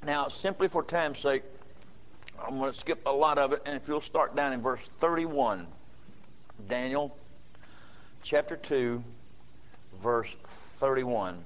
Now, simply for time's sake, I'm going to skip a lot of it, and if you'll start down in verse 31, Daniel chapter 2, verse 31.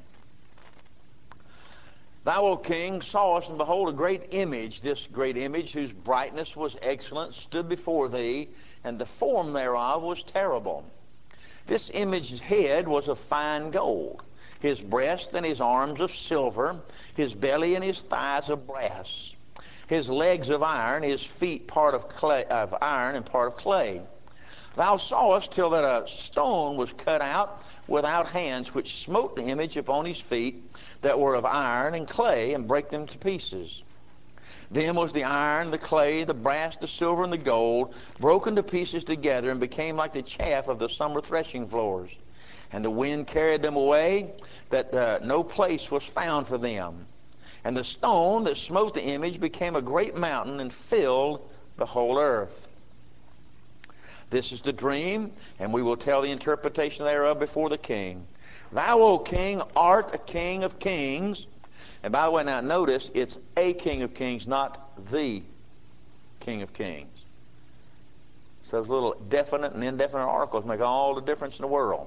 Thou, O king, sawest, and behold, a great image. This great image, whose brightness was excellent, stood before thee, and the form thereof was terrible. This image's head was of fine gold, his breast and his arms of silver, his belly and his thighs of brass, his legs of iron, his feet part of clay, of iron and part of clay. Thou sawest till that a stone was cut out without hands, which smote the image upon his feet, that were of iron and clay, and brake them to pieces. Then was the iron, the clay, the brass, the silver, and the gold broken to pieces together, and became like the chaff of the summer threshing floors. And the wind carried them away, that no place was found for them. And the stone that smote the image became a great mountain, and filled the whole earth. This is the dream, and we will tell the interpretation thereof before the king. Thou, O king, art a king of kings. And by the way, now notice, it's a king of kings, not the king of kings. So those little definite and indefinite articles make all the difference in the world.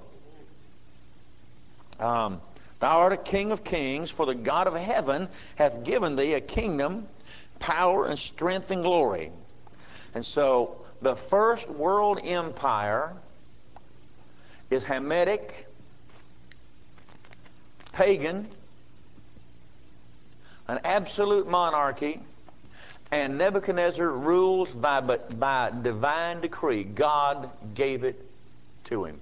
Thou art a king of kings, for the God of heaven hath given thee a kingdom, power, and strength, and glory. And so the first world empire is Hamitic, pagan, an absolute monarchy, and Nebuchadnezzar rules by divine decree. God gave it to him.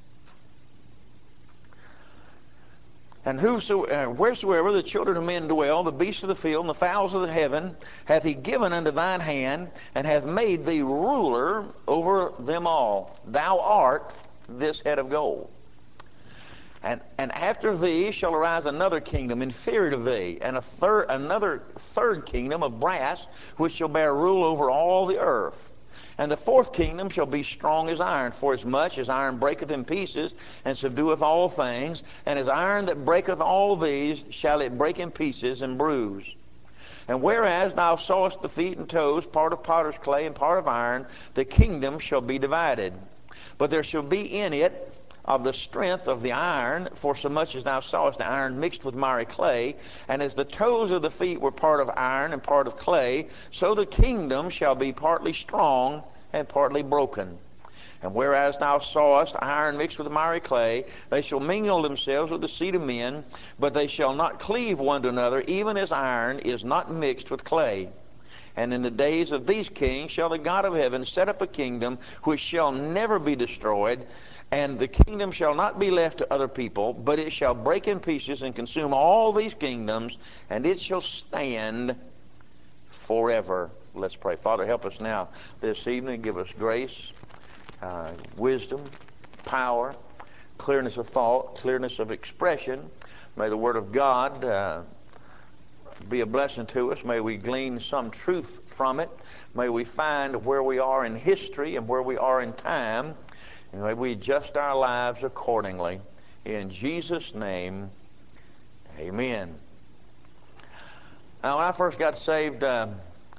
And wheresoever the children of men dwell, the beasts of the field and the fowls of the heaven, hath he given unto thine hand, and hath made thee ruler over them all. Thou art this head of gold. And after thee shall arise another kingdom inferior to thee, and another third kingdom of brass, which shall bear rule over all the earth. And the fourth kingdom shall be strong as iron, for as much as iron breaketh in pieces, and subdueth all things, and as iron that breaketh all these, shall it break in pieces and bruise. And whereas thou sawest the feet and toes, part of potter's clay and part of iron, the kingdom shall be divided. But there shall be in it of the strength of the iron, for so much as thou sawest the iron mixed with miry clay, and as the toes of the feet were part of iron and part of clay, so the kingdom shall be partly strong and partly broken. And whereas thou sawest iron mixed with miry clay, they shall mingle themselves with the seed of men, but they shall not cleave one to another, even as iron is not mixed with clay. And in the days of these kings shall the God of heaven set up a kingdom which shall never be destroyed, and the kingdom shall not be left to other people, but it shall break in pieces and consume all these kingdoms, and it shall stand forever. Let's pray. Father, help us now this evening. Give us grace, wisdom, power, clearness of thought, clearness of expression. May the Word of God be a blessing to us. May we glean some truth from it. May we find where we are in history and where we are in time. And may we adjust our lives accordingly. In Jesus' name, amen. Now, when I first got saved, I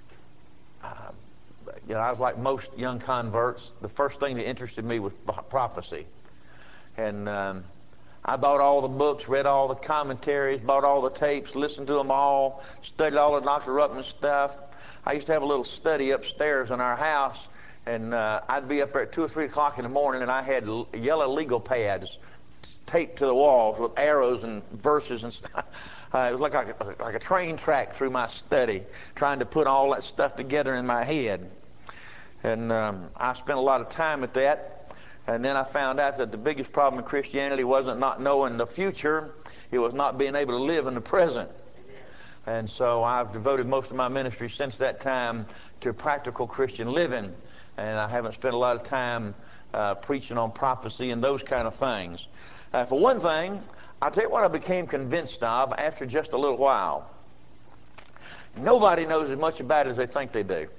was like most young converts. The first thing that interested me was prophecy. And I bought all the books, read all the commentaries, bought all the tapes, listened to them all, studied all the Dr. Ruppman stuff. I used to have a little study upstairs in our house, and I'd be up there at 2 or 3 o'clock in the morning, and I had yellow legal pads taped to the walls with arrows and verses and stuff. It was like a train track through my study, trying to put all that stuff together in my head. And I spent a lot of time at that. And then I found out that the biggest problem in Christianity wasn't not knowing the future. It was not being able to live in the present. And so I've devoted most of my ministry since that time to practical Christian living. And I haven't spent a lot of time preaching on prophecy and those kind of things. For one thing, I'll tell you what I became convinced of after just a little while. Nobody knows as much about it as they think they do.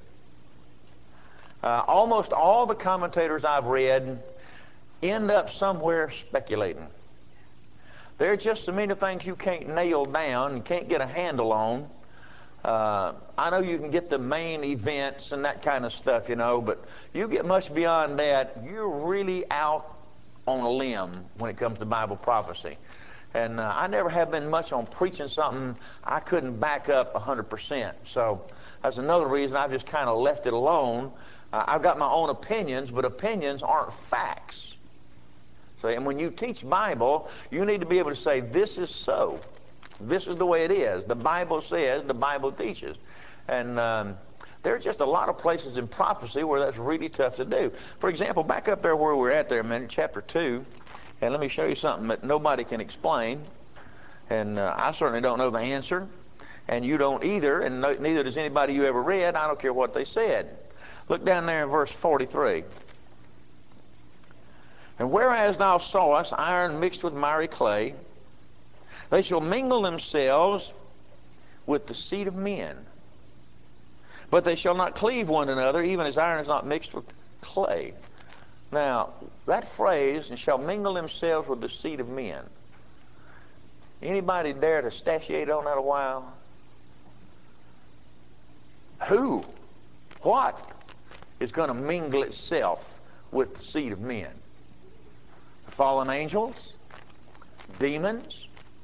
Almost all the commentators I've read end up somewhere speculating. There are just so many things you can't nail down and can't get a handle on I know you can get the main events and that kind of stuff, but you get much beyond that, you're really out on a limb when it comes to Bible prophecy. And I never have been much on preaching something I couldn't back up 100%. So that's another reason I've just kind of left it alone. I've got my own opinions, but opinions aren't facts. So, and when you teach Bible, you need to be able to say, this is so. This is the way it is. The Bible says, the Bible teaches. And there are just a lot of places in prophecy where that's really tough to do. For example, back up there where we're at there a minute, chapter 2, and let me show you something that nobody can explain. And I certainly don't know the answer, and you don't either, and neither does anybody you ever read. I don't care what they said. Look down there in verse 43. And whereas thou sawest iron mixed with miry clay, they shall mingle themselves with the seed of men. But they shall not cleave one another, even as iron is not mixed with clay. Now, that phrase, and shall mingle themselves with the seed of men. Anybody dare to statiate on that a while? Who? What is going to mingle itself with the seed of men? Fallen angels? Demons?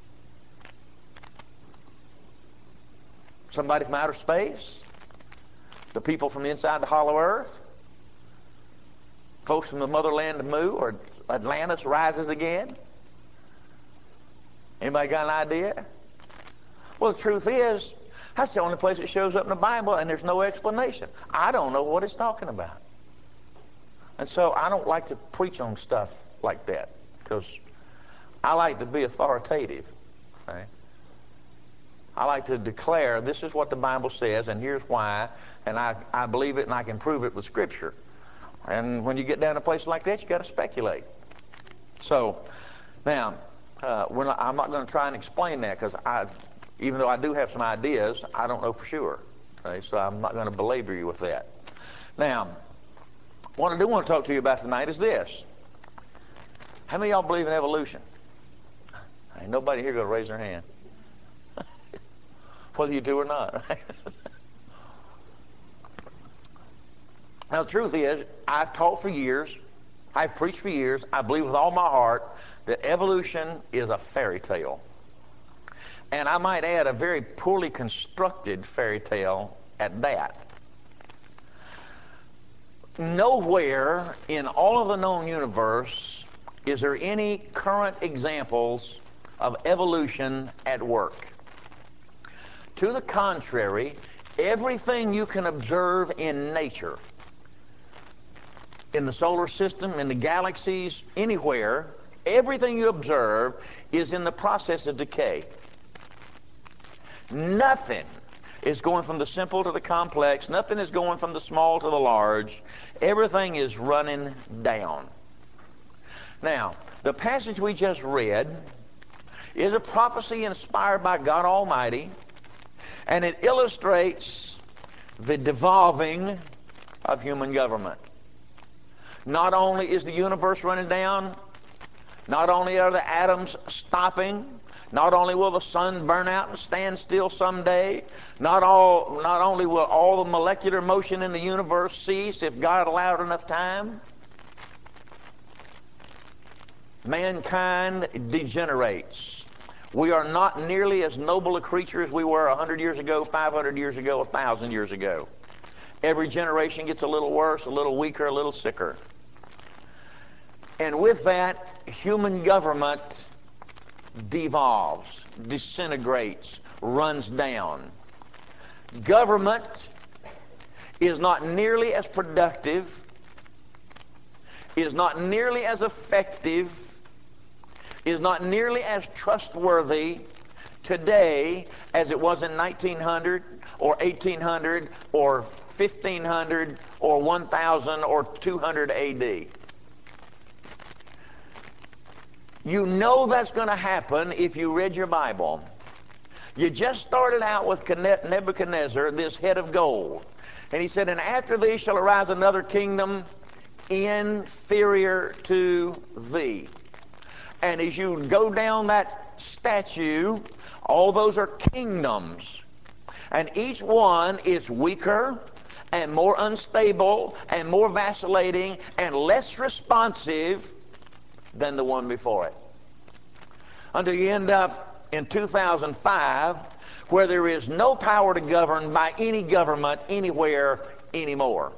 Somebody from outer space? The people from inside the hollow earth? Folks from the motherland of Mu, or Atlantis rises again? Anybody got an idea? Well, the truth is, that's the only place it shows up in the Bible, and there's no explanation. I don't know what it's talking about. And so I don't like to preach on stuff like that, because I like to be authoritative. Right? I like to declare, this is what the Bible says, and here's why, and I believe it, and I can prove it with Scripture. And when you get down to a place like that, you got to speculate. So, now, I'm not going to try and explain that, because even though I do have some ideas, I don't know for sure. Okay? So I'm not going to belabor you with that. Now, what I do want to talk to you about tonight is this. How many of y'all believe in evolution? Ain't nobody here going to raise their hand. Whether you do or not. Now, the truth is, I've taught for years, I've preached for years, I believe with all my heart that evolution is a fairy tale. And I might add, a very poorly constructed fairy tale at that. Nowhere in all of the known universe is there any current examples of evolution at work. To the contrary, everything you can observe in nature, in the solar system, in the galaxies, anywhere, everything you observe is in the process of decay. Nothing is going from the simple to the complex. Nothing is going from the small to the large. Everything is running down. Now, the passage we just read is a prophecy inspired by God Almighty, and it illustrates the devolving of human government. Not only is the universe running down, not only are the atoms stopping, not only will the sun burn out and stand still someday, not only will all the molecular motion in the universe cease if God allowed enough time, mankind degenerates. We are not nearly as noble a creature as we were 100 years ago, 500 years ago, 1,000 years ago. Every generation gets a little worse, a little weaker, a little sicker. And with that, human government devolves, disintegrates, runs down. Government is not nearly as productive, is not nearly as effective, is not nearly as trustworthy today as it was in 1900 or 1800 or 1500 or 1000 or 200 AD. You know that's going to happen if you read your Bible. You just started out with Nebuchadnezzar, this head of gold. And he said, and after thee shall arise another kingdom inferior to thee. And as you go down that statue, all those are kingdoms. And each one is weaker and more unstable and more vacillating and less responsive than the one before it. Until you end up in 2005 where there is no power to govern by any government anywhere anymore.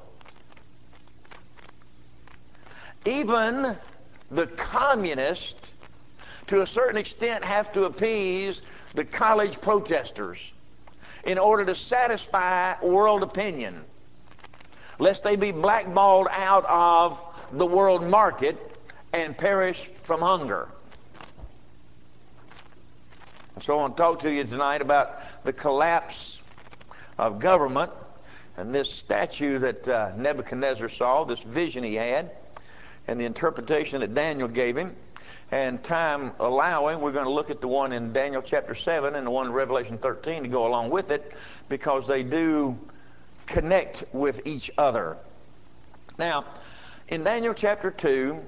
Even the communists, to a certain extent, have to appease the college protesters in order to satisfy world opinion, lest they be blackballed out of the world market and perish from hunger. So I want to talk to you tonight about the collapse of government and this statue that Nebuchadnezzar saw, this vision he had, and the interpretation that Daniel gave him. And time allowing, we're going to look at the one in Daniel chapter 7 and the one in Revelation 13 to go along with it, because they do connect with each other. Now, in Daniel chapter 2,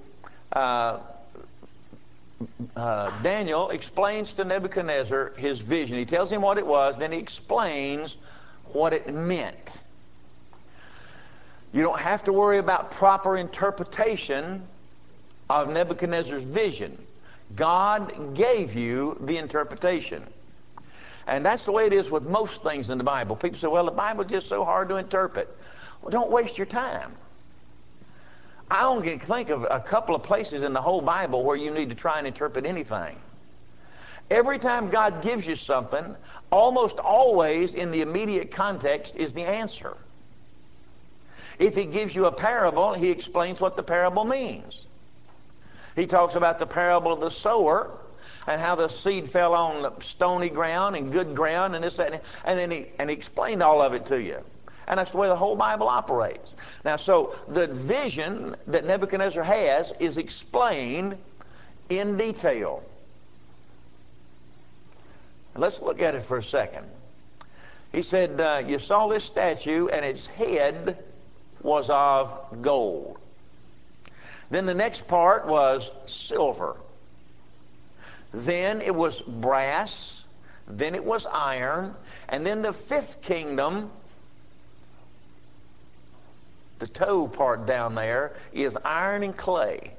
Daniel explains to Nebuchadnezzar his vision. He tells him what it was, then he explains what it meant. You don't have to worry about proper interpretation of Nebuchadnezzar's vision. God gave you the interpretation. And that's the way it is with most things in the Bible. People say, well, the Bible's just so hard to interpret. Well, don't waste your time. I only can think of a couple of places in the whole Bible where you need to try and interpret anything. Every time God gives you something, almost always in the immediate context is the answer. If he gives you a parable, he explains what the parable means. He talks about the parable of the sower and how the seed fell on stony ground and good ground and this, that, and then he explained all of it to you. And that's the way the whole Bible operates. Now, so the vision that Nebuchadnezzar has is explained in detail. Let's look at it for a second. He said, you saw this statue and its head was of gold. Then the next part was silver. Then it was brass. Then it was iron. And then the fifth kingdom, the toe part down there, is iron and clay.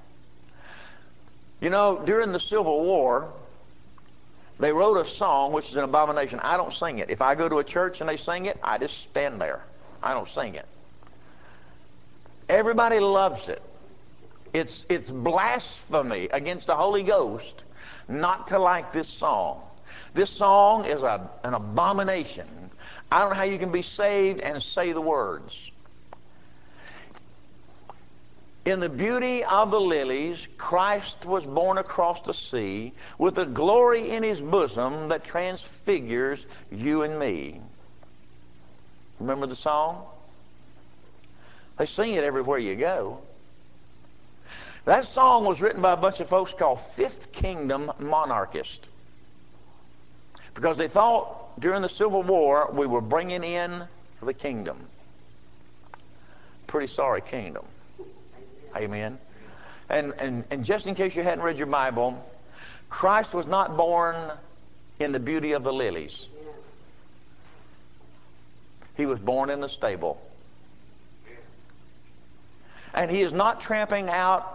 You know, during the Civil War, they wrote a song which is an abomination. I don't sing it. If I go to a church and they sing it, I just stand there. I don't sing it. Everybody loves it. It's blasphemy against the Holy Ghost not to like this song. This song is an abomination. I don't know how you can be saved and say the words. In the beauty of the lilies, Christ was born across the sea with a glory in his bosom that transfigures you and me. Remember the song? They sing it everywhere you go. That song was written by a bunch of folks called Fifth Kingdom monarchists, because they thought during the Civil War we were bringing in the kingdom. Pretty sorry kingdom. Amen. And just in case you hadn't read your Bible, Christ was not born in the beauty of the lilies. He was born in the stable. And he is not tramping out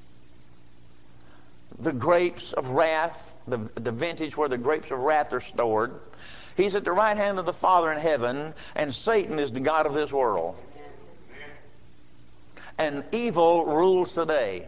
the grapes of wrath, the vintage where the grapes of wrath are stored. He's at the right hand of the Father in heaven, and Satan is the god of this world. And evil rules today.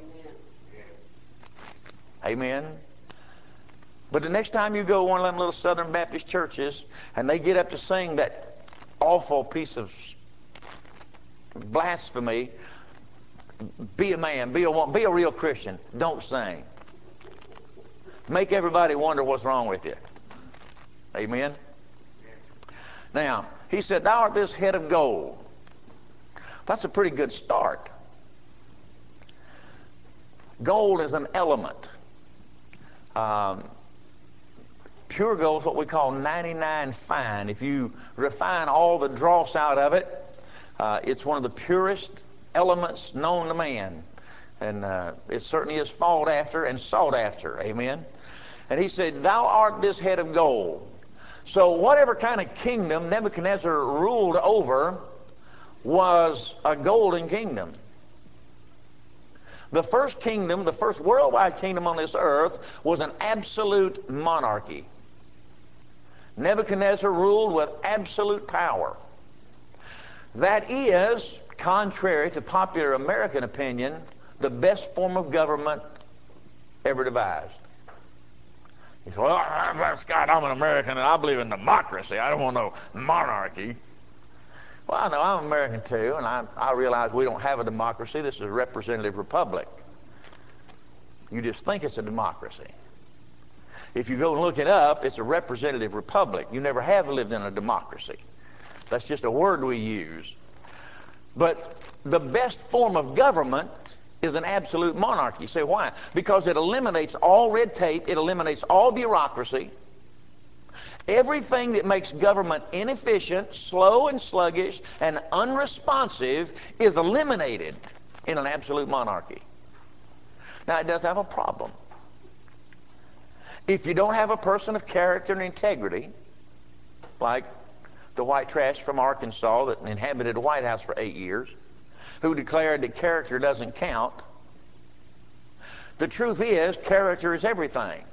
Amen. But the next time you go to one of them little Southern Baptist churches and they get up to sing that awful piece of blasphemy, be a man, be a woman, be a real Christian. Don't sing. Make everybody wonder what's wrong with you. Amen. Now, he said, thou art this head of gold. That's a pretty good start. Gold is an element. Pure gold is what we call 99 fine. If you refine all the dross out of it, it's one of the purest elements known to man. And it certainly is fought after and sought after. Amen. And he said, thou art this head of gold. So whatever kind of kingdom Nebuchadnezzar ruled over was a golden kingdom. The first kingdom, the first worldwide kingdom on this earth, was an absolute monarchy. Nebuchadnezzar ruled with absolute power. That is, contrary to popular American opinion, the best form of government ever devised. He said, well, Scott, I'm an American and I believe in democracy. I don't want no monarchy. Well, I know I'm American too, and I realize we don't have a democracy. This is a representative republic. You just think it's a democracy. If you go and look it up, it's a representative republic. You never have lived in a democracy. That's just a word we use. But the best form of government is an absolute monarchy. You say, why? Because it eliminates all red tape. It eliminates all bureaucracy. Everything that makes government inefficient, slow and sluggish, and unresponsive is eliminated in an absolute monarchy. Now, it does have a problem. If you don't have a person of character and integrity, like the white trash from Arkansas that inhabited the White House for 8 years, who declared that character doesn't count, the truth is, character is everything.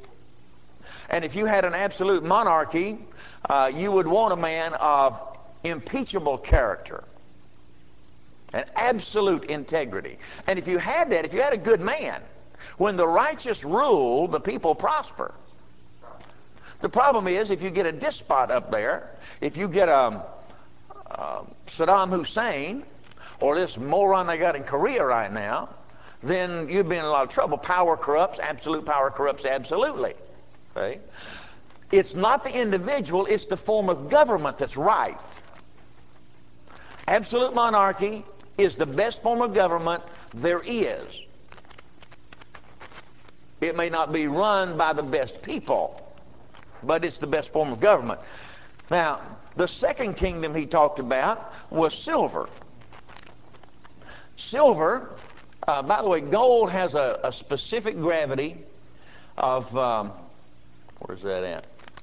And if you had an absolute monarchy, you would want a man of impeachable character and absolute integrity. And if you had that, if you had a good man, when the righteous rule, the people prosper. The problem is, if you get a despot up there, if you get Saddam Hussein, or this moron they got in Korea right now, then you'd be in a lot of trouble. Power corrupts, absolute power corrupts absolutely. Okay? It's not the individual, it's the form of government that's right. Absolute monarchy is the best form of government there is. It may not be run by the best people, but it's the best form of government. Now, the second kingdom he talked about was silver. Silver, by the way, gold has a specific gravity of, where's that at?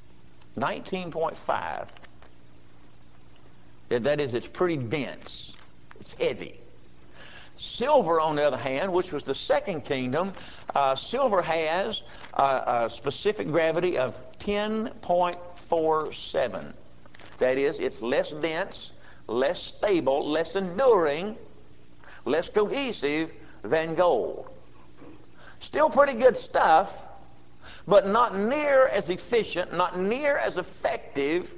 19.5. That is, it's pretty dense. It's heavy. Silver, on the other hand, which was the second kingdom, silver has a specific gravity of 10.47. That is, it's less dense, less stable, less enduring, less cohesive than gold. Still pretty good stuff, but not near as efficient, not near as effective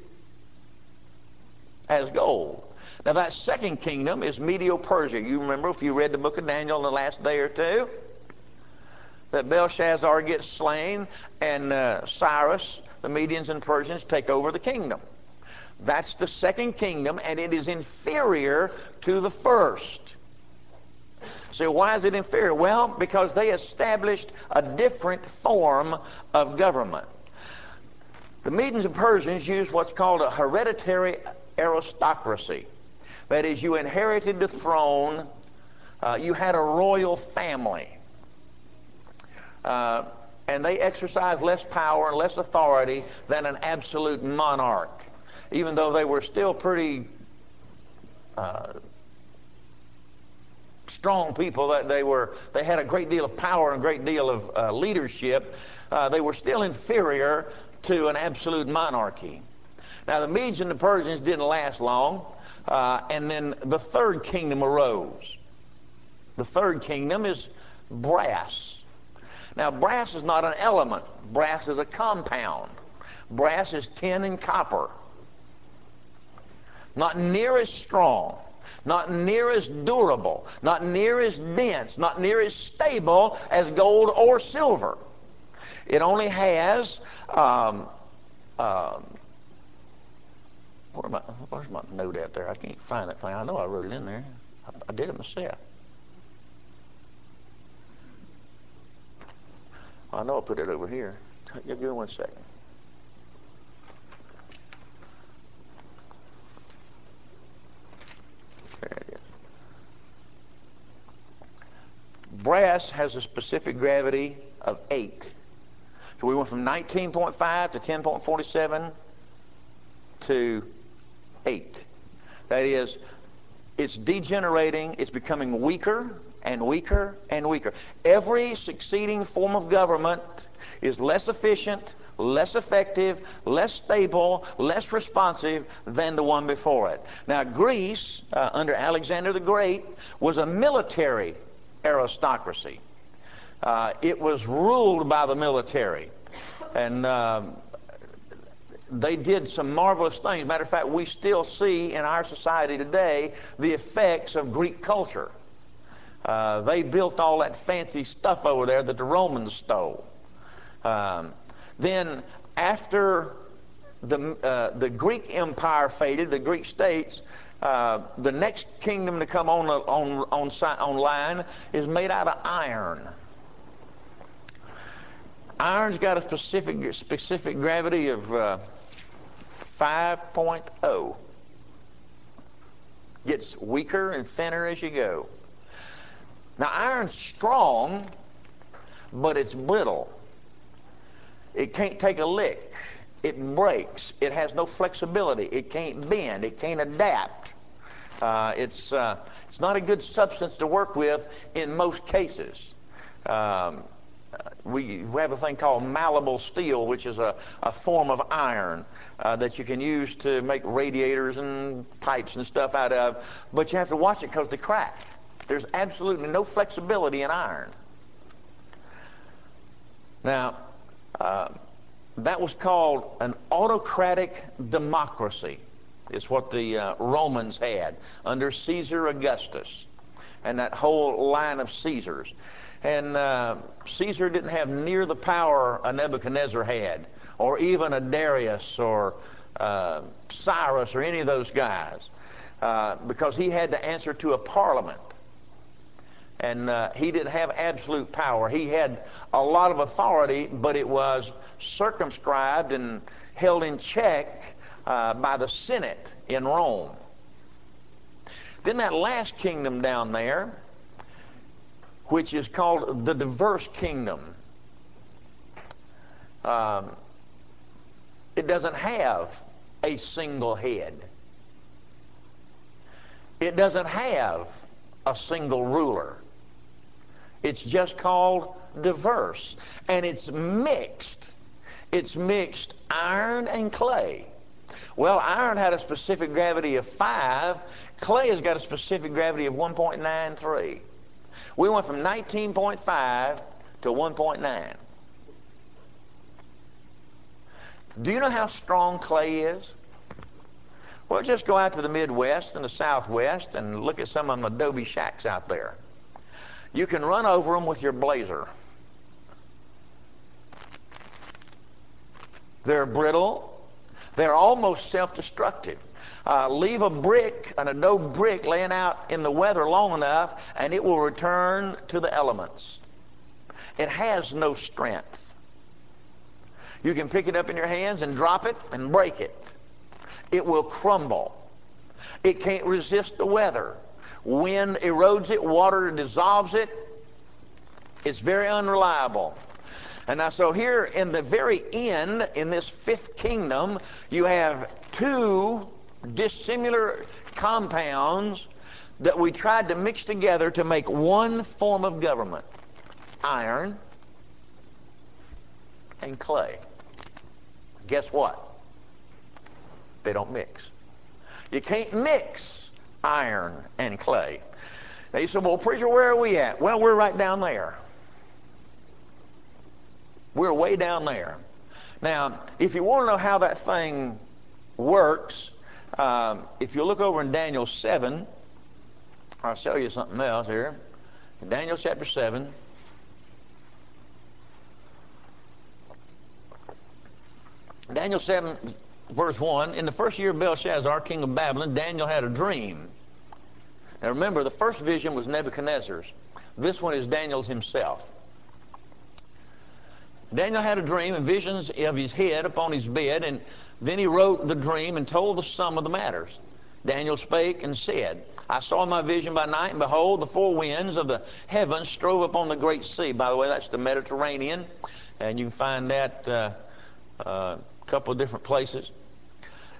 as gold. Now, that second kingdom is Medo-Persia. You remember, if you read the book of Daniel in the last day or two, that Belshazzar gets slain and Cyrus, the Medians and Persians, take over the kingdom. That's the second kingdom, and it is inferior to the first. So why is it inferior? Well, because they established a different form of government. The Medians and Persians used what's called a hereditary aristocracy. That is, you inherited the throne, you had a royal family, and they exercised less power and less authority than an absolute monarch, even though they were still pretty strong people. That they had a great deal of power and a great deal of leadership. They were still inferior to an absolute monarchy. Now, the Medes and the Persians didn't last long, and then the third kingdom arose. The third kingdom is brass. Now, brass is not an element. Brass is a compound. Brass is tin and copper. Not near as strong, not near as durable, not near as dense, not near as stable as gold or silver. It only has where's my note out there? I can't find that thing. I know I wrote it in there. I did it myself. I know I put it over here. Give me 1 second. There it is. Brass has a specific gravity of 8. So we went from 19.5 to 10.47 to 8. That is, it's degenerating, it's becoming weaker and weaker and weaker. Every succeeding form of government is less efficient, less effective, less stable, less responsive than the one before it. Now, Greece, under Alexander the Great, was a military aristocracy. It was ruled by the military. And they did some marvelous things. Matter of fact, we still see in our society today the effects of Greek culture. They built all that fancy stuff over there that the Romans stole. Then after the Greek Empire faded, the Greek states, the next kingdom to come online is made out of iron. Iron's got a specific gravity of 5.0. Gets weaker and thinner as you go. Now, iron's strong, but it's brittle. It can't take a lick. It breaks. It has no flexibility. It can't bend. It can't adapt. It's not a good substance to work with in most cases. We have a thing called malleable steel, which is a form of iron that you can use to make radiators and pipes and stuff out of, but you have to watch it because they crack. There's absolutely no flexibility in iron. Now, that was called an autocratic democracy. It's what the Romans had under Caesar Augustus and that whole line of Caesars. And Caesar didn't have near the power a Nebuchadnezzar had, or even a Darius or Cyrus or any of those guys, because he had to answer to a parliament. And he didn't have absolute power. He had a lot of authority, but it was circumscribed and held in check by the Senate in Rome. Then that last kingdom down there, which is called the diverse kingdom, it doesn't have a single head. It doesn't have a single ruler. It's just called diverse. And it's mixed. It's mixed iron and clay. Well, iron had a specific gravity of 5. Clay has got a specific gravity of 1.93. We went from 19.5 to 1.9. Do you know how strong clay is? Well, just go out to the Midwest and the Southwest and look at some of them adobe shacks out there. You can run over them with your blazer. They're brittle. They're almost self-destructive. Leave a brick, an adobe brick, laying out in the weather long enough, and it will return to the elements. It has no strength. You can pick it up in your hands and drop it and break it. It will crumble. It can't resist the weather. Wind erodes it, water dissolves it. It's very unreliable. And now, so here in the very end, in this 5th kingdom, you have 2 dissimilar compounds that we tried to mix together to make one form of government: iron and clay. Guess what? They don't mix. You can't mix iron and clay. Now you say, well, preacher, where are we at? Well, we're right down there. We're way down there. Now, if you want to know how that thing works, if you look over in Daniel 7, I'll show you something else here. In Daniel chapter 7, Daniel 7, verse 1, in the first year of Belshazzar, king of Babylon, Daniel had a dream. Now remember, the first vision was Nebuchadnezzar's. This one is Daniel's himself. Daniel had a dream and visions of his head upon his bed, and then he wrote the dream and told the sum of the matters. Daniel spake and said, I saw in my vision by night, and behold, the 4 winds of the heavens strove upon the great sea. By the way, that's the Mediterranean, and you can find that a couple of different places.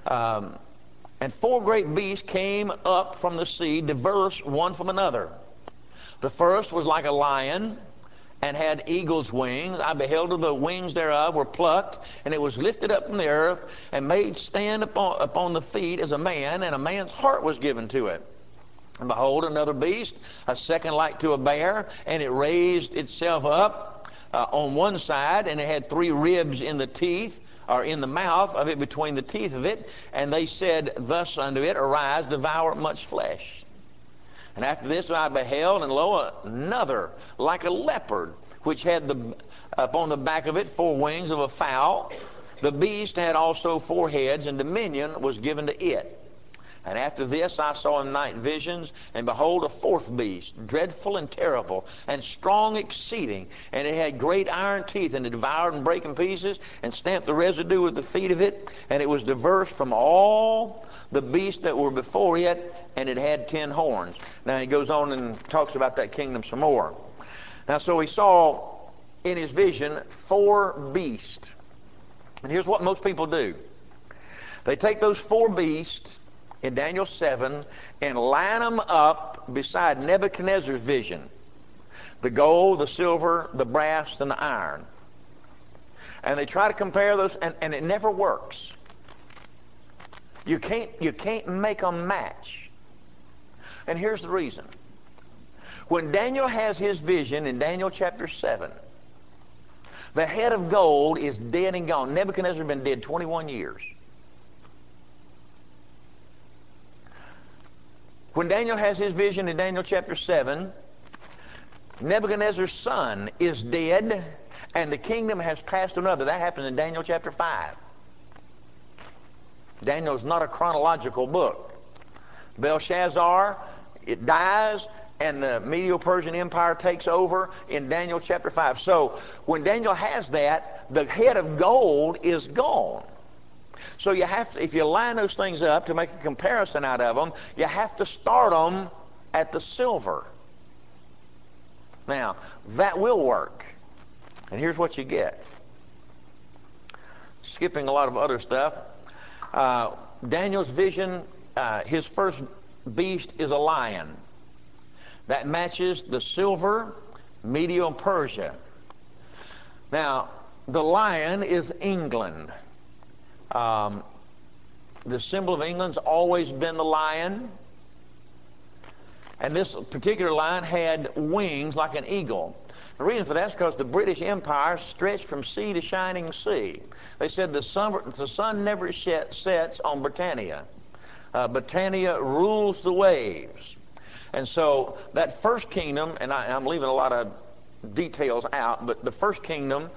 And four great beasts came up from the sea, diverse one from another. The first was like a lion, and had eagle's wings. I beheld the wings thereof were plucked, and it was lifted up from the earth, and made stand upon the feet as a man, and a man's heart was given to it. And behold, another beast, a second like to a bear, and it raised itself up on one side, and it had three ribs in the teeth, or in the mouth of it, between the teeth of it. And they said thus unto it, Arise, devour much flesh. And after this I beheld, and lo, another like a leopard, which had upon the back of it four wings of a fowl. The beast had also four heads, and dominion was given to it. And after this I saw in night visions, and behold, a fourth beast, dreadful and terrible, and strong exceeding. And it had great iron teeth, and it devoured and brake in pieces, and stamped the residue with the feet of it. And it was diverse from all the beasts that were before it, and it had 10 horns. Now he goes on and talks about that kingdom some more. Now so he saw in his vision four beasts. And here's what most people do. They take those four beasts in Daniel 7 and line them up beside Nebuchadnezzar's vision. The gold, the silver, the brass, and the iron. And they try to compare those, and it never works. You can't make them match. And here's the reason. When Daniel has his vision in Daniel chapter 7, the head of gold is dead and gone. Nebuchadnezzar had been dead 21 years. When Daniel has his vision in Daniel chapter 7, Nebuchadnezzar's son is dead, and the kingdom has passed to another. That happens in Daniel chapter 5. Daniel is not a chronological book. Belshazzar, it dies, and the Medo-Persian Empire takes over in Daniel chapter 5. So when Daniel has that, the head of gold is gone. So you have to, if you line those things up to make a comparison out of them, you have to start them at the silver. Now, that will work. And here's what you get. Skipping a lot of other stuff. Daniel's vision, his first beast is a lion. That matches the silver, Medio and Persia. Now, the lion is England. The symbol of England's always been the lion. And this particular lion had wings like an eagle. The reason for that is because the British Empire stretched from sea to shining sea. They said the sun never sets on Britannia. Britannia rules the waves. And so that first kingdom, and I'm leaving a lot of details out, but the first kingdom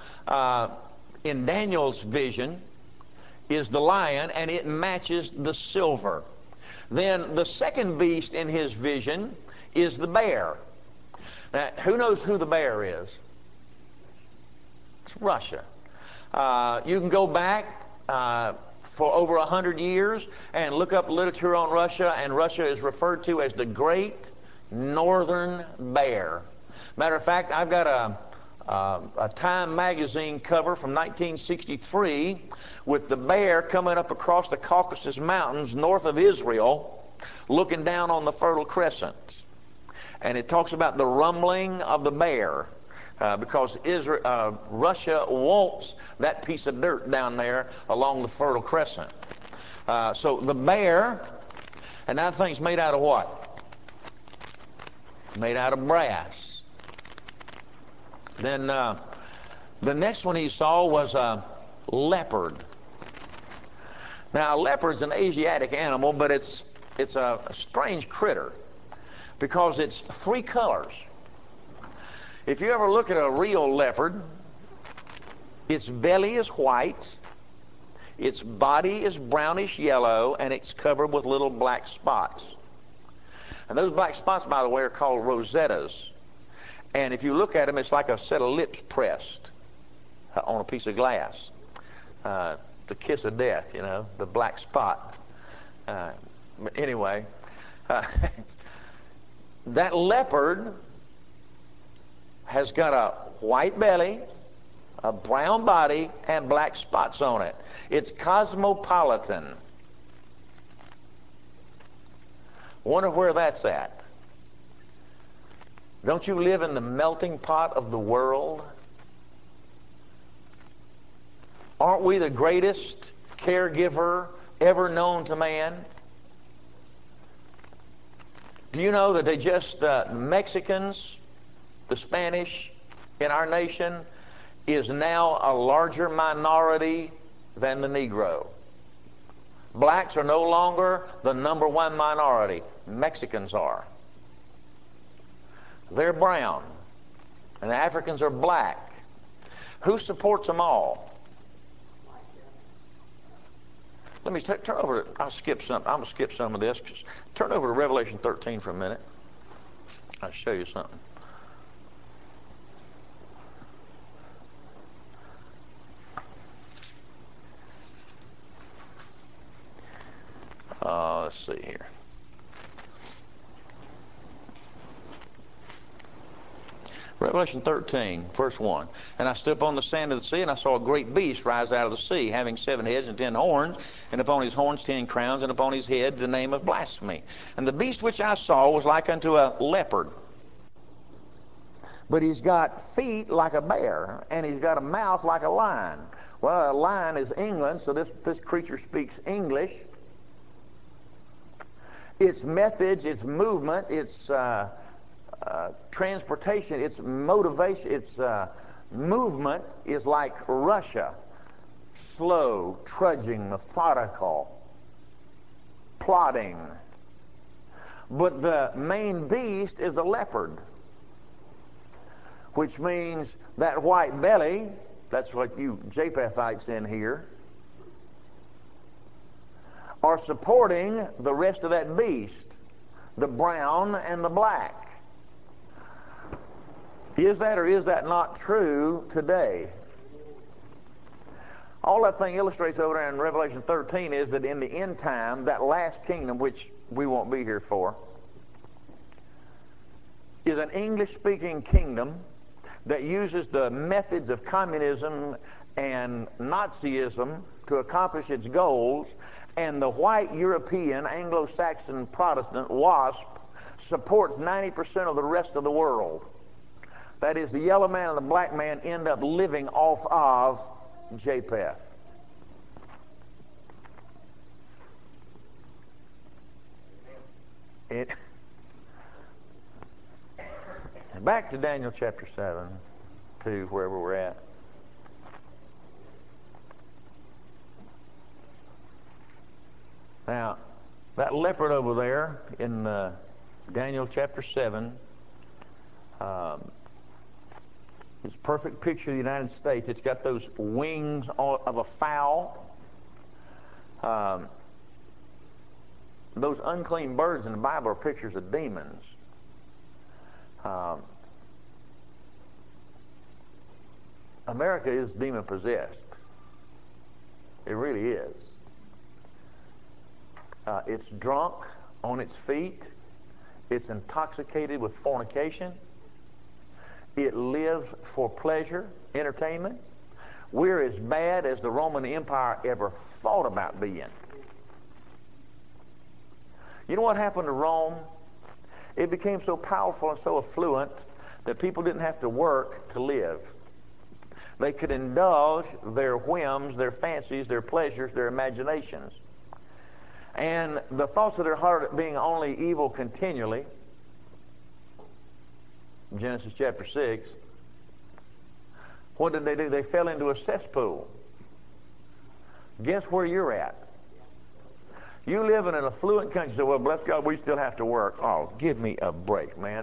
in Daniel's vision is the lion, and it matches the silver. Then the second beast in his vision is the bear. Now, who knows who the bear is? It's Russia. You can go back for over 100 years and look up literature on Russia, and Russia is referred to as the Great Northern Bear. Matter of fact, I've got a Time magazine cover from 1963 with the bear coming up across the Caucasus Mountains north of Israel, looking down on the Fertile Crescent. And it talks about the rumbling of the bear because Russia wants that piece of dirt down there along the Fertile Crescent. So the bear, and that thing's made out of what? Made out of brass. Then the next one he saw was a leopard. Now, a leopard's an Asiatic animal, but it's a strange critter because it's three colors. If you ever look at a real leopard, its belly is white, its body is brownish yellow, and it's covered with little black spots. And those black spots, by the way, are called rosettas. And if you look at them, it's like a set of lips pressed on a piece of glass. The kiss of death, you know, the black spot. But anyway, that leopard has got a white belly, a brown body, and black spots on it. It's cosmopolitan. Wonder where that's at. Don't you live in the melting pot of the world? Aren't we the greatest caregiver ever known to man? Do you know that they just, Mexicans, the Spanish in our nation is now a larger minority than the Negro. Blacks are no longer the number one minority. Mexicans are. They're brown, and the Africans are black. Who supports them all? Let me turn over. I'll skip some. I'm gonna skip some of this. Just turn over to Revelation 13 for a minute. I'll show you something. Let's see here. Revelation 13, verse 1. And I stood upon the sand of the sea, and I saw a great beast rise out of the sea, having 7 heads and 10 horns, and upon his horns 10 crowns, and upon his head the name of blasphemy. And the beast which I saw was like unto a leopard, but he's got feet like a bear, and he's got a mouth like a lion. Well, a lion is England, so this creature speaks English. Its methods, its movement, its transportation, its motivation, its movement is like Russia. Slow, trudging, methodical, plodding. But the main beast is a leopard, which means that white belly, that's what you Japhethites in here, are supporting the rest of that beast, the brown and the black. Is that or is that not true today? All that thing illustrates over there in Revelation 13 is that in the end time, that last kingdom, which we won't be here for, is an English-speaking kingdom that uses the methods of communism and Nazism to accomplish its goals, and the white European, Anglo-Saxon Protestant, WASP, supports 90% of the rest of the world. That is, the yellow man and the black man end up living off of Japheth. Back to Daniel chapter 7, to wherever we're at. Now, that leopard over there in Daniel chapter 7 is a perfect picture of the United States. It's got those wings of a fowl. Those unclean birds in the Bible are pictures of demons. America is demon-possessed. It really is. It's drunk on its feet. It's intoxicated with fornication. It lives for pleasure, entertainment. We're as bad as the Roman Empire ever thought about being. You know what happened to Rome? It became so powerful and so affluent that people didn't have to work to live. They could indulge their whims, their fancies, their pleasures, their imaginations. And the thoughts of their heart being only evil continually, Genesis chapter 6, what did they do? They fell into a cesspool. Guess where you're at? You live in an affluent country. You say, well, bless God, we still have to work. Oh, give me a break, man.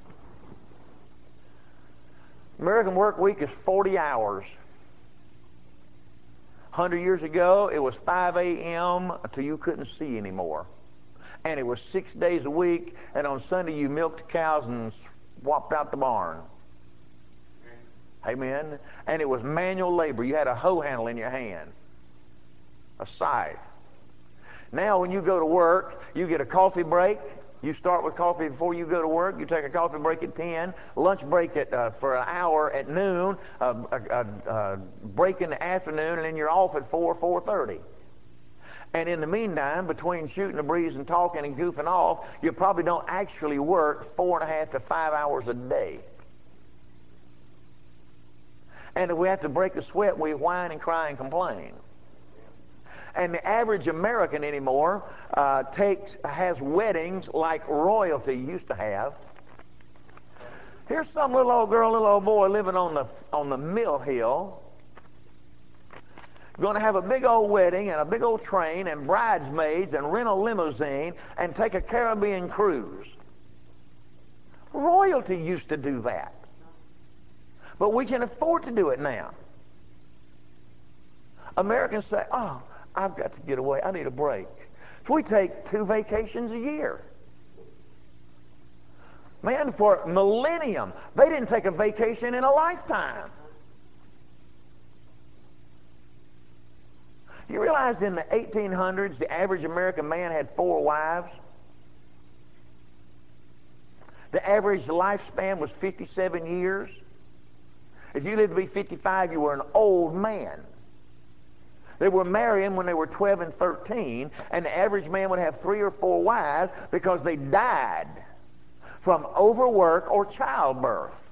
American work week is 40 hours. 100 years ago, it was 5 a.m. until you couldn't see anymore. And it was 6 days a week, and on Sunday you milked the cows and swapped out the barn. Amen. And it was manual labor. You had a hoe handle in your hand, a scythe. Now when you go to work, you get a coffee break. You start with coffee before you go to work. You take a coffee break at 10, lunch break for an hour at noon, break in the afternoon, and then you're off at 4:30. And in the meantime, between shooting the breeze and talking and goofing off, you probably don't actually work 4.5 to 5 hours a day. And if we have to break a sweat, we whine and cry and complain. And the average American anymore has weddings like royalty used to have. Here's some little old girl, little old boy living on the mill hill, going to have a big old wedding and a big old train and bridesmaids and rent a limousine and take a Caribbean cruise. Royalty used to do that. But we can afford to do it now. Americans say, oh, I've got to get away. I need a break. So we take 2 vacations a year. Man, for millennium, they didn't take a vacation in a lifetime. You realize in the 1800s, the average American man had 4 wives? The average lifespan was 57 years. If you lived to be 55, you were an old man. They were marrying when they were 12 and 13, and the average man would have 3 or 4 wives because they died from overwork or childbirth.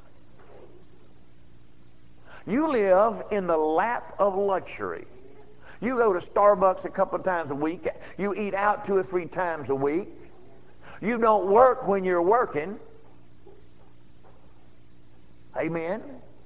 You live in the lap of luxury. You go to Starbucks a couple of times a week. You eat out 2 or 3 times a week. You don't work when you're working. Amen?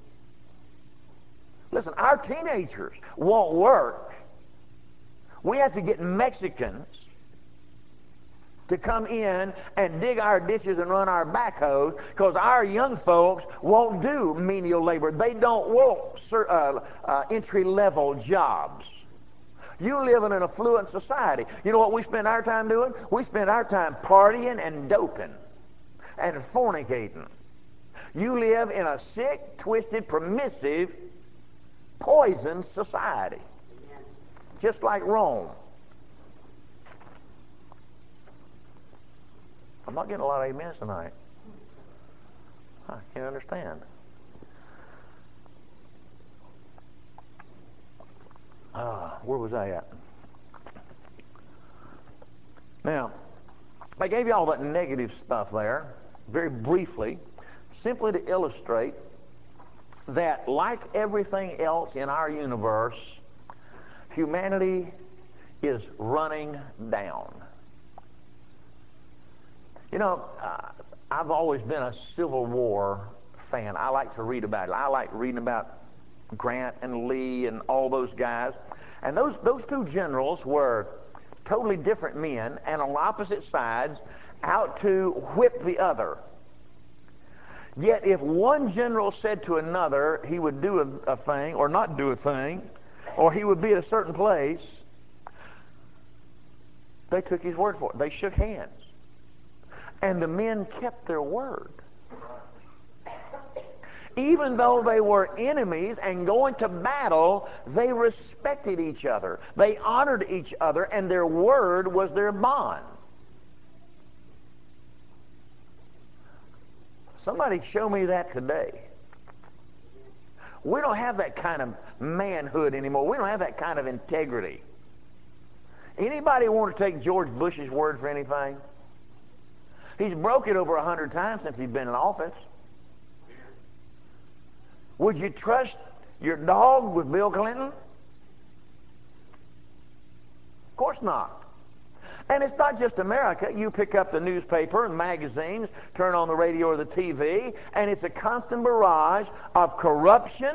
Listen, our teenagers won't work. We have to get Mexicans to come in and dig our ditches and run our backhoes because our young folks won't do menial labor. They don't want entry-level jobs. You live in an affluent society. You know what we spend our time doing? We spend our time partying and doping and fornicating. You live in a sick, twisted, permissive, poisoned society. Just like Rome. I'm not getting a lot of amens tonight. I can't understand. Where was I at? Now, I gave you all that negative stuff there, very briefly, simply to illustrate that like everything else in our universe, humanity is running down. You know, I've always been a Civil War fan. I like to read about it. I like reading about Grant and Lee and all those guys. And those 2 generals were totally different men and on opposite sides out to whip the other. Yet if one general said to another he would do a thing or not do a thing, or he would be at a certain place, they took his word for it. They shook hands. And the men kept their word. Even though they were enemies and going to battle, they respected each other. They honored each other, and their word was their bond. Somebody show me that today. We don't have that kind of manhood anymore. We don't have that kind of integrity. Anybody want to take George Bush's word for anything? He's broke it over 100 times since he's been in office. Would you trust your dog with Bill Clinton? Of course not. And it's not just America. You pick up the newspaper and magazines, turn on the radio or the TV, and it's a constant barrage of corruption,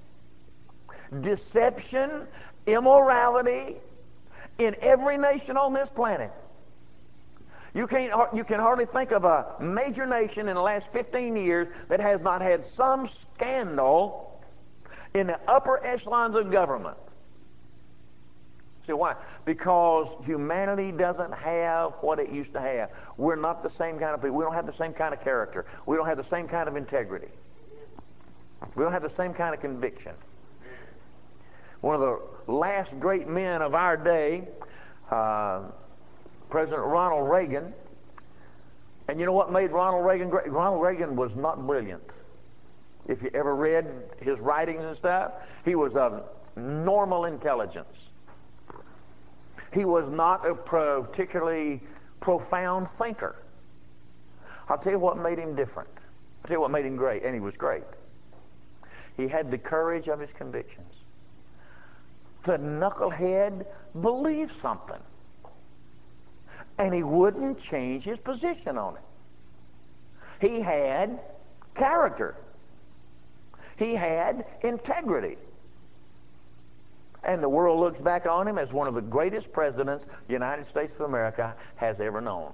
deception, immorality in every nation on this planet. You can hardly think of a major nation in the last 15 years that has not had some scandal in the upper echelons of government. See why? Because humanity doesn't have what it used to have. We're not the same kind of people. We don't have the same kind of character. We don't have the same kind of integrity. We don't have the same kind of conviction. One of the last great men of our day, President Ronald Reagan. And you know what made Ronald Reagan great? Ronald Reagan was not brilliant. If you ever read his writings and stuff, he was of normal intelligence. He was not a particularly profound thinker. I'll tell you what made him different. I'll tell you what made him great, and he was great. He had the courage of his convictions. The knucklehead believed something, and he wouldn't change his position on it. He had character. He had integrity. And the world looks back on him as one of the greatest presidents the United States of America has ever known.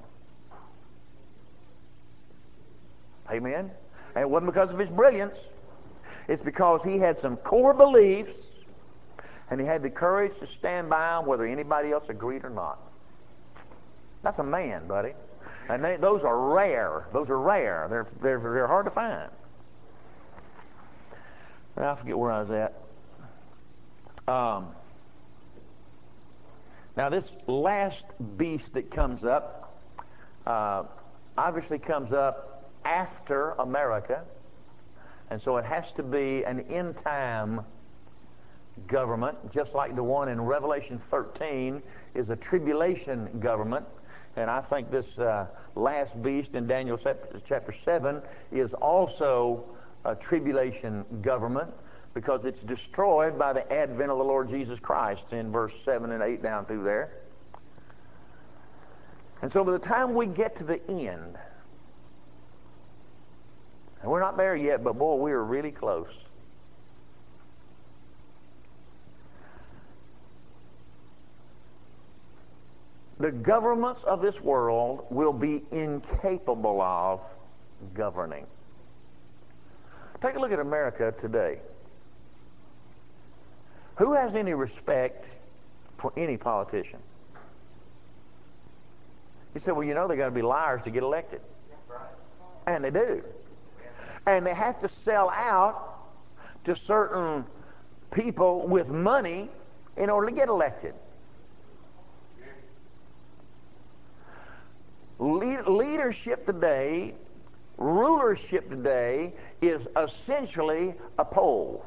Amen? And it wasn't because of his brilliance. It's because he had some core beliefs, and he had the courage to stand by them whether anybody else agreed or not. That's a man, buddy. And those are rare. Those are rare. They're hard to find. I forget where I was at. Now this last beast that comes up obviously comes up after America, and so it has to be an end-time government, just like the one in Revelation 13 is a tribulation government. And I think this last beast in Daniel chapter 7 is also a tribulation government, because it's destroyed by the advent of the Lord Jesus Christ in verse 7 and 8 down through there. And so by the time we get to the end, and we're not there yet, but boy, we are really close. The governments of this world will be incapable of governing. Take a look at America today. Who has any respect for any politician? You say, well, you know they got to be liars to get elected. And they do. And they have to sell out to certain people with money in order to get elected. Leadership today, rulership today, is essentially a poll.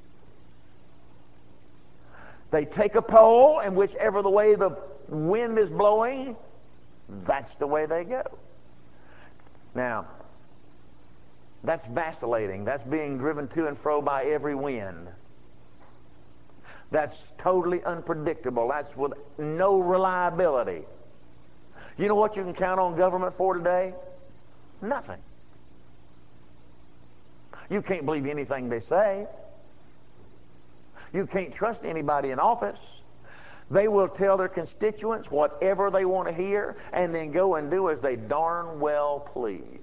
They take a poll, and whichever the way the wind is blowing, that's the way they go. Now, that's vacillating. That's being driven to and fro by every wind. That's totally unpredictable. That's with no reliability. You know what you can count on government for today? Nothing. You can't believe anything they say. You can't trust anybody in office. They will tell their constituents whatever they want to hear and then go and do as they darn well please.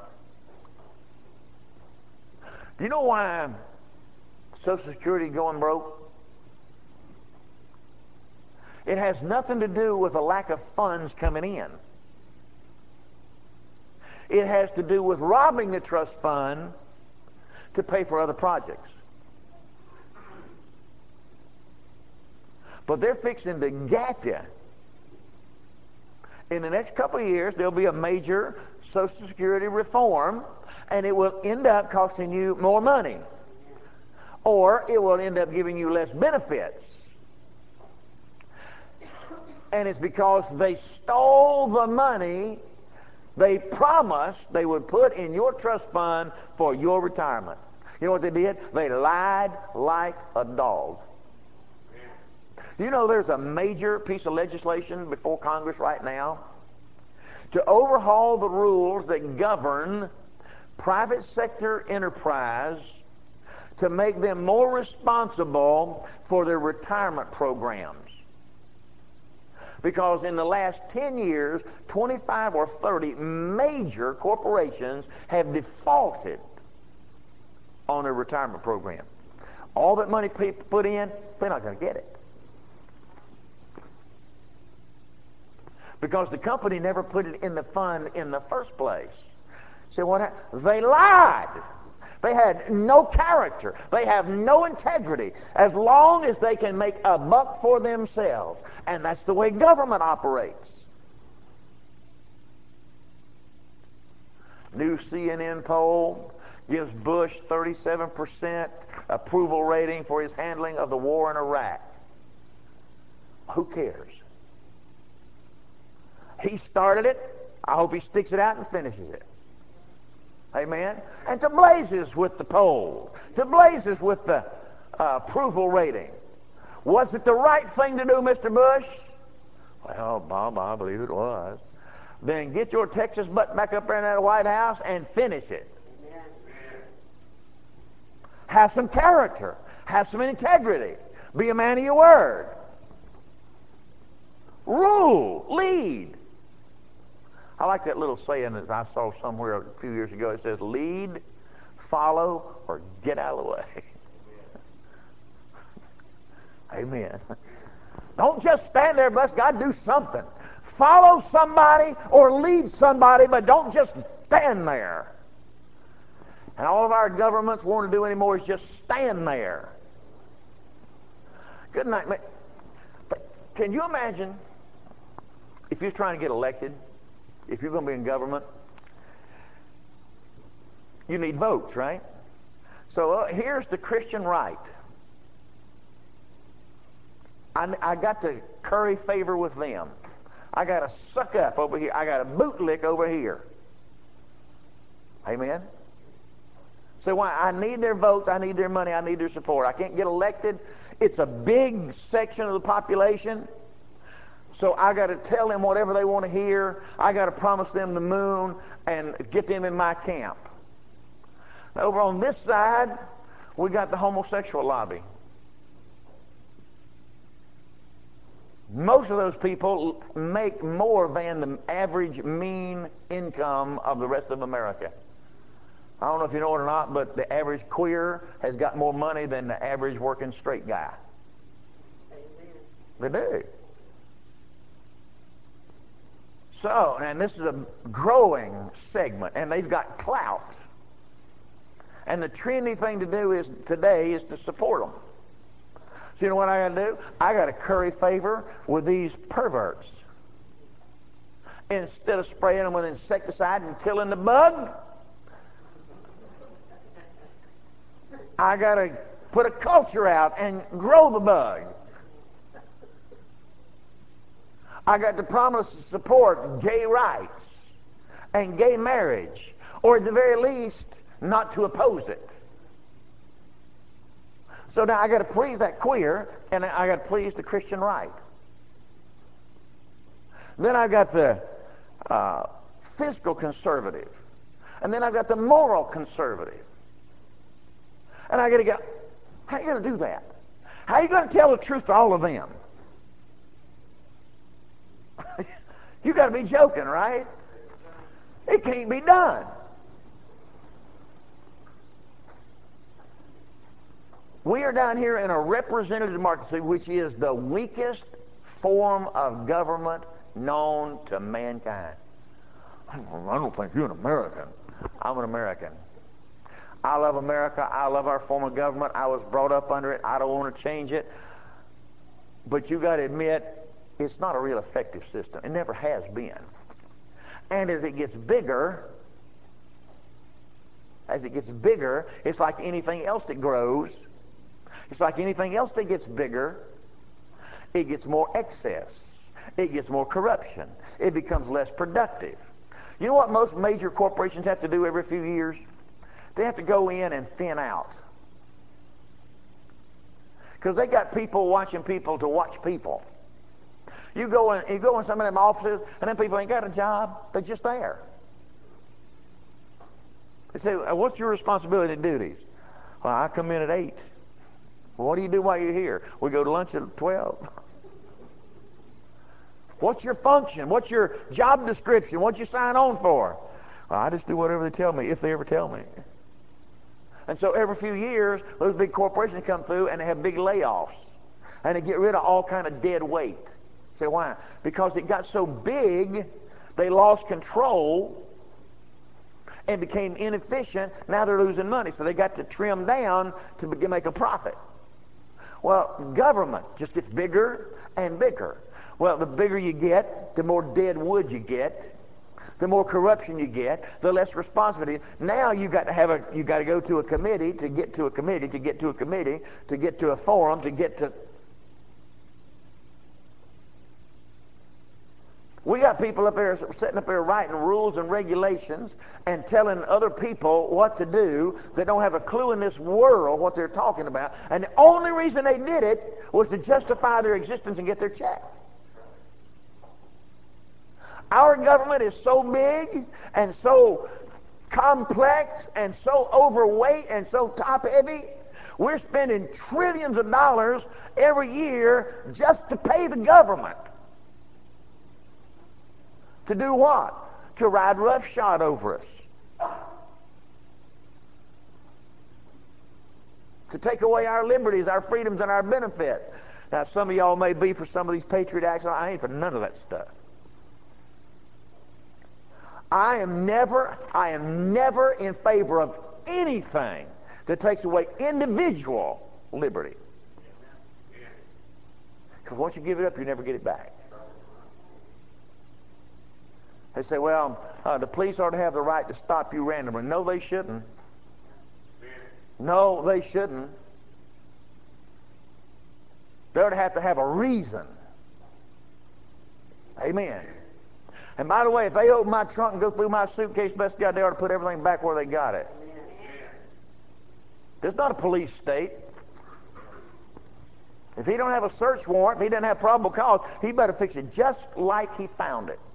Do you know why Social Security is going broke? It has nothing to do with a lack of funds coming in. It has to do with robbing the trust fund to pay for other projects. But they're fixing to gaff you. In the next couple of years, there'll be a major Social Security reform, and it will end up costing you more money. Or it will end up giving you less benefits. And it's because they stole the money they promised they would put in your trust fund for your retirement. You know what they did? They lied like a dog. You know there's a major piece of legislation before Congress right now to overhaul the rules that govern private sector enterprise to make them more responsible for their retirement programs. Because in the last 10 years, 25 or 30 major corporations have defaulted on their retirement program. All that money people put in, they're not going to get it. Because the company never put it in the fund in the first place. See what happened? They lied. They had no character. They have no integrity as long as they can make a buck for themselves. And that's the way government operates. New CNN poll gives Bush 37% approval rating for his handling of the war in Iraq. Who cares? He started it. I hope he sticks it out and finishes it. Amen. And to blazes with the poll, to blazes with the approval rating. Was it the right thing to do, Mr. Bush? Well, Bob, I believe it was. Then get your Texas butt back up there in that White House and finish it. Amen. Have some character. Have some integrity. Be a man of your word. Rule. Lead. I like that little saying that I saw somewhere a few years ago. It says, lead, follow, or get out of the way. Amen. Don't just stand there, bless God, do something. Follow somebody or lead somebody, but don't just stand there. And all of our governments won't do anymore is just stand there. Good night. Can you imagine if you're trying to get elected, if you're going to be in government, you need votes, right? So here's the Christian right. I got to curry favor with them. I got to suck up over here. I got to bootlick over here. Amen? So why? I need their votes. I need their money. I need their support. I can't get elected. It's a big section of the population. So I got to tell them whatever they want to hear. I got to promise them the moon and get them in my camp. Now, over on this side, we got the homosexual lobby. Most of those people make more than the average mean income of the rest of America. I don't know if you know it or not, but the average queer has got more money than the average working straight guy. Amen. They do. So, and this is a growing segment, and they've got clout. And the trendy thing to do today is to support them. So you know what I got to do? I got to curry favor with these perverts. Instead of spraying them with insecticide and killing the bug, I got to put a culture out and grow the bug. I got to promise to support gay rights and gay marriage, or at the very least, not to oppose it. So now I got to please that queer, and I got to please the Christian right. Then I've got the fiscal conservative, and then I've got the moral conservative. And I got to get, how are you going to do that? How are you going to tell the truth to all of them? You got to be joking, right? It can't be done. We are down here in a representative democracy, which is the weakest form of government known to mankind. I don't think you're an American. I'm an American. I love America. I love our form of government. I was brought up under it. I don't want to change it. But you got to admit, it's not a real effective system. It never has been. And as it gets bigger, it's like anything else that grows. It's like anything else that gets bigger. It gets more excess. It gets more corruption. It becomes less productive. You know what most major corporations have to do every few years? They have to go in and thin out. Because they got people watching people to watch people. You go in some of them offices, and then people ain't got a job. They're just there. They say, what's your responsibility and duties? Well, I come in at 8. Well, what do you do while you're here? We go to lunch at 12. What's your function? What's your job description? What you sign on for? Well, I just do whatever they tell me, if they ever tell me. And so every few years, those big corporations come through and they have big layoffs. And they get rid of all kind of dead weight. Say, why? Because it got so big, they lost control and became inefficient. Now they're losing money. So they got to trim down to make a profit. Well, government just gets bigger and bigger. Well, the bigger you get, the more dead wood you get, the more corruption you get, the less responsibility. Now you got to go to a committee to get to a committee to get to a committee to get to a forum to get to. We got people up there sitting up there writing rules and regulations and telling other people what to do that don't have a clue in this world what they're talking about. And the only reason they did it was to justify their existence and get their check. Our government is so big and so complex and so overweight and so top heavy. We're spending trillions of dollars every year just to pay the government. To do what? To ride roughshod over us. To take away our liberties, our freedoms, and our benefits. Now, some of y'all may be for some of these patriot acts. I ain't for none of that stuff. I am never in favor of anything that takes away individual liberty. Because once you give it up, you never get it back. They say, well, the police ought to have the right to stop you randomly. No, they shouldn't. No, they shouldn't. They ought to have a reason. Amen. And by the way, if they open my trunk and go through my suitcase, best God, they ought to put everything back where they got it. There's not a police state. If he don't have a search warrant, if he doesn't have probable cause, he better fix it just like he found it.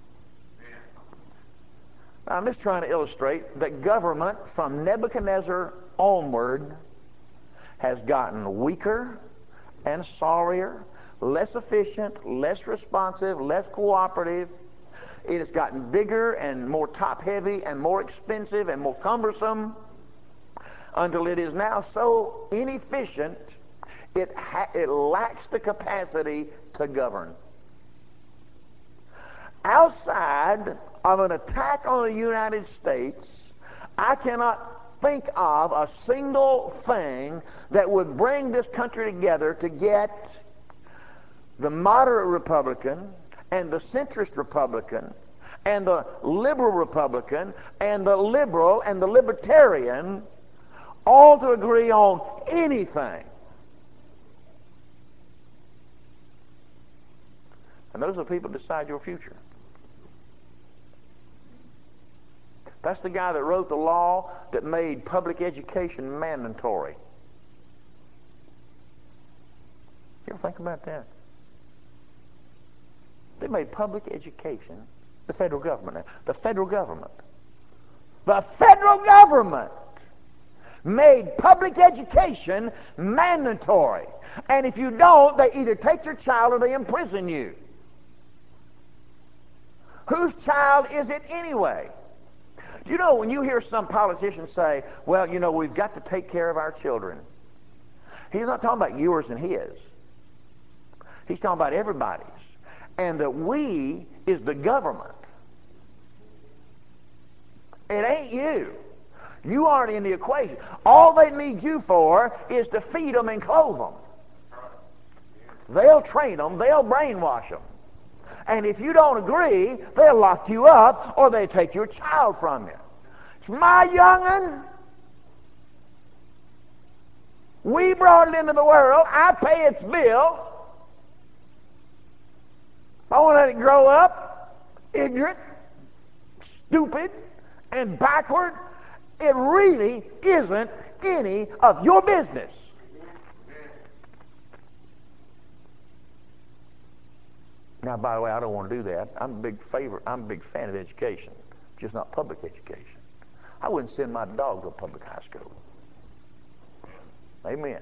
Now, I'm just trying to illustrate that government from Nebuchadnezzar onward has gotten weaker and sorrier, less efficient, less responsive, less cooperative. It has gotten bigger and more top-heavy and more expensive and more cumbersome until it is now so inefficient it lacks the capacity to govern. Outside of an attack on the United States, I cannot think of a single thing that would bring this country together to get the moderate Republican and the centrist Republican and the liberal Republican and the liberal and the libertarian all to agree on anything. And those are the people that decide your future. That's the guy that wrote the law that made public education mandatory. You ever think about that? They made public education, the federal government made public education mandatory. And if you don't, they either take your child or they imprison you. Whose child is it anyway? You know, when you hear some politicians say, well, you know, we've got to take care of our children. He's not talking about yours and his. He's talking about everybody's. And that we is the government. It ain't you. You aren't in the equation. All they need you for is to feed them and clothe them. They'll train them. They'll brainwash them. And if you don't agree, they'll lock you up or they take your child from you. It's my young'un. We brought it into the world. I pay its bills. I won't let it grow up ignorant, stupid, and backward. It really isn't any of your business. Now, by the way, I don't want to do that. I'm a big fan of education, just not public education. I wouldn't send my dog to a public high school. Amen.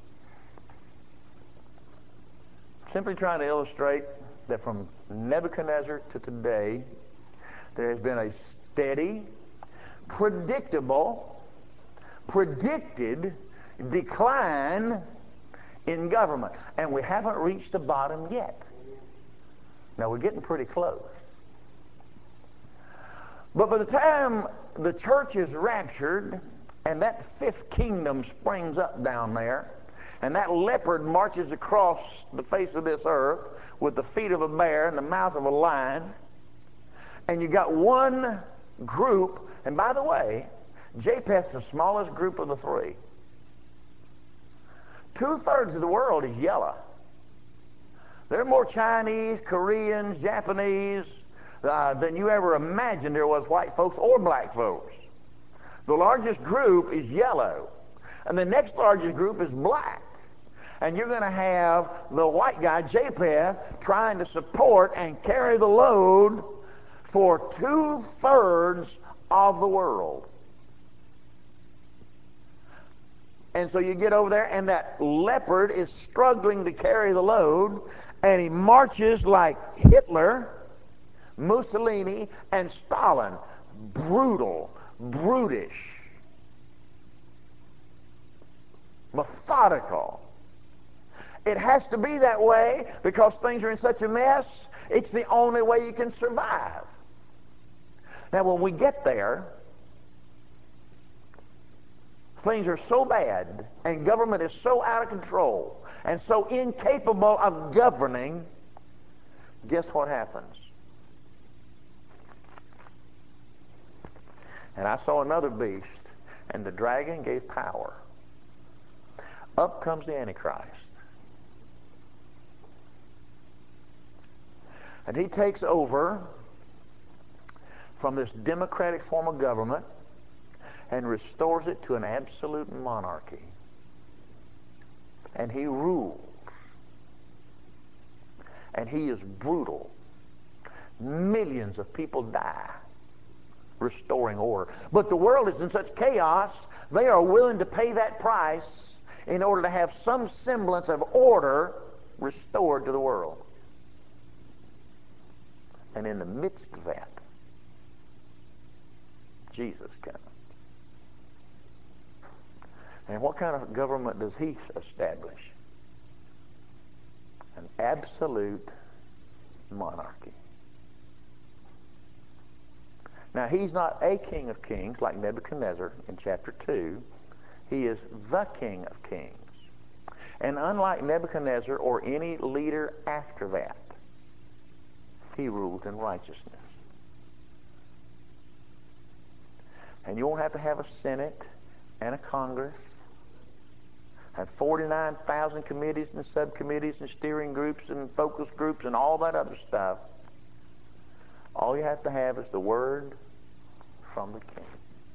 Simply trying to illustrate that from Nebuchadnezzar to today, there has been a steady, predicted decline in government. And we haven't reached the bottom yet. Now, we're getting pretty close. But by the time the church is raptured and that fifth kingdom springs up down there, and that leopard marches across the face of this earth with the feet of a bear and the mouth of a lion, and you got one group, and by the way, Japheth's the smallest group of the three. 2/3 of the world is yellow. There are more Chinese, Koreans, Japanese than you ever imagined there was white folks or black folks. The largest group is yellow, and the next largest group is black. And you're going to have the white guy, Japheth, trying to support and carry the load for 2/3 of the world. And so you get over there, and that leopard is struggling to carry the load, and he marches like Hitler, Mussolini, and Stalin. Brutal, brutish, methodical. It has to be that way because things are in such a mess. It's the only way you can survive. Now, when we get there, things are so bad and government is so out of control and so incapable of governing, guess what happens? And I saw another beast, and the dragon gave power. Up comes the Antichrist. And he takes over from this democratic form of government and restores it to an absolute monarchy. And he rules. And he is brutal. Millions of people die restoring order. But the world is in such chaos, they are willing to pay that price in order to have some semblance of order restored to the world. And in the midst of that, Jesus comes. And what kind of government does he establish? An absolute monarchy. Now, he's not a king of kings like Nebuchadnezzar in chapter 2. He is the King of kings. And unlike Nebuchadnezzar or any leader after that, he ruled in righteousness. And you won't have to have a Senate and a Congress and 49,000 committees and subcommittees and steering groups and focus groups and all that other stuff. All you have to have is the word from the King.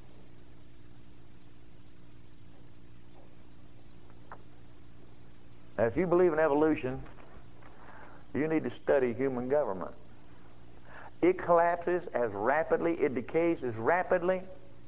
Now, if you believe in evolution, you need to study human government. It collapses as rapidly, it decays as rapidly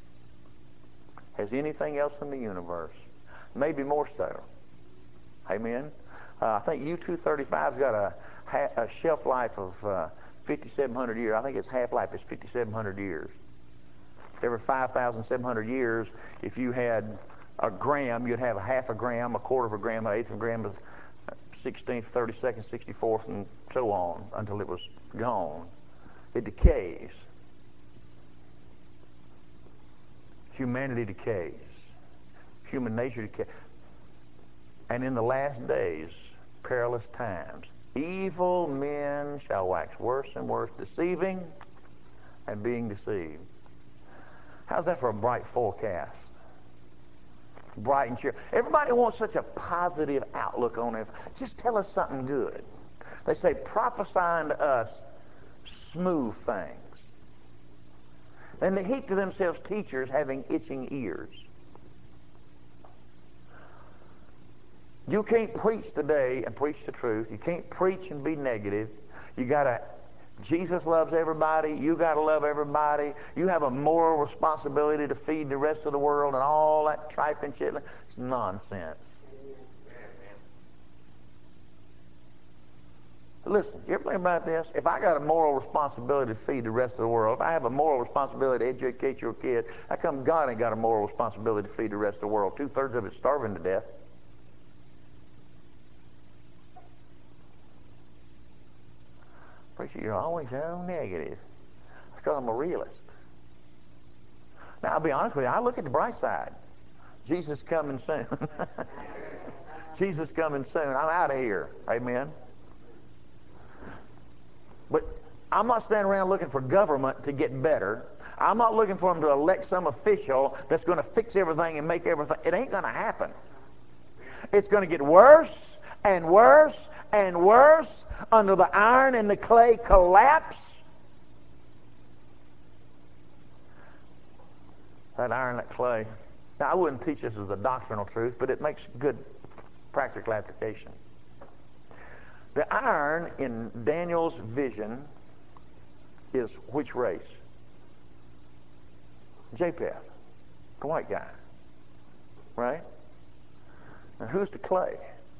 as anything else in the universe. Maybe more so. Amen? I think U-235's got a shelf life of 5,700 years. I think its half-life is 5,700 years. Every 5,700 years, if you had a gram, you'd have a half a gram, a quarter of a gram, an eighth of a gram, a 16th, 32nd, 64th, and so on until it was gone. It decays. Humanity decays. Human nature decays. And in the last days, perilous times, evil men shall wax worse and worse, deceiving and being deceived. How's that for a bright forecast? Bright and cheerful. Everybody wants such a positive outlook on it. Just tell us something good. They say, prophesying to us smooth things. And they heap to themselves teachers having itching ears. You can't preach today and preach the truth. You can't preach and be negative. You got to, Jesus loves everybody. You got to love everybody. You have a moral responsibility to feed the rest of the world and all that tripe and shit. It's nonsense. Listen, you ever think about this? If I got a moral responsibility to feed the rest of the world, if I have a moral responsibility to educate your kid, how come God ain't got a moral responsibility to feed the rest of the world? 2/3 of it's starving to death. Preacher, you're always so negative. That's because I'm a realist. Now, I'll be honest with you, I look at the bright side. Jesus coming soon. Jesus coming soon. I'm out of here. Amen. But I'm not standing around looking for government to get better. I'm not looking for them to elect some official that's going to fix everything and make everything. It ain't going to happen. It's going to get worse and worse and worse until the iron and the clay collapse. That iron, that clay. Now, I wouldn't teach this as a doctrinal truth, but it makes good practical application. The iron in Daniel's vision is which race? Japheth, the white guy. Right? And who's the clay?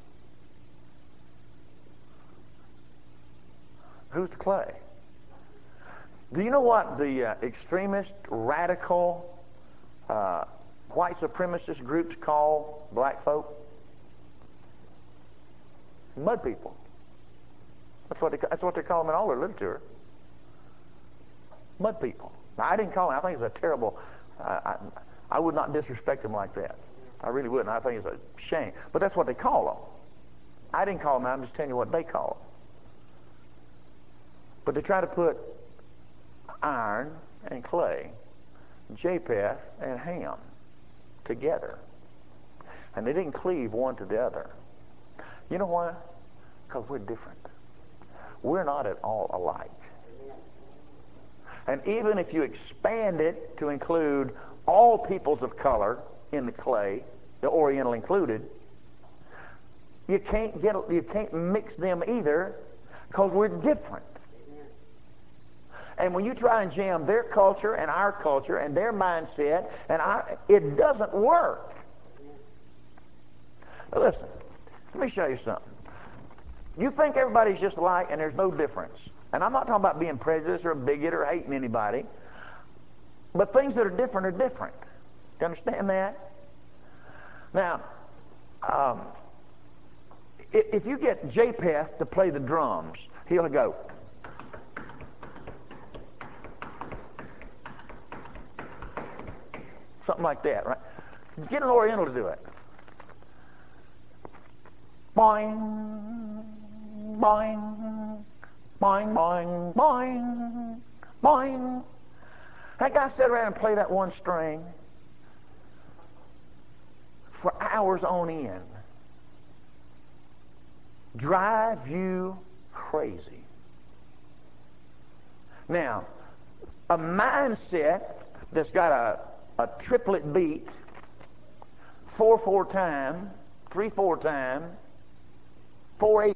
Who's the clay? Do you know what the extremist, radical, white supremacist groups call black folk? Mud people. That's what they call them in all their literature. Mud people. Now, I didn't call them. I think it's a terrible. I would not disrespect them like that. I really wouldn't. I think it's a shame. But that's what they call them. I didn't call them. I'm just telling you what they call them. But they try to put iron and clay, Japheth and Ham together. And they didn't cleave one to the other. You know why? Because we're different. We're not at all alike. And even if you expand it to include all peoples of color in the clay, the Oriental included, you can't mix them either because we're different. And when you try and jam their culture and our culture and their mindset, it doesn't work. Now listen, let me show you something. You think everybody's just alike and there's no difference. And I'm not talking about being prejudiced or a bigot or hating anybody. But things that are different are different. Do you understand that? Now, if you get Japheth to play the drums, he'll go. Something like that, right? Get an Oriental to do it. Boing, boing, boing, boing, boing, boing. That guy sat around and played that one string for hours on end. Drive you crazy. Now, a mindset that's got a triplet beat, 4/4 time, 3/4 time, 4/8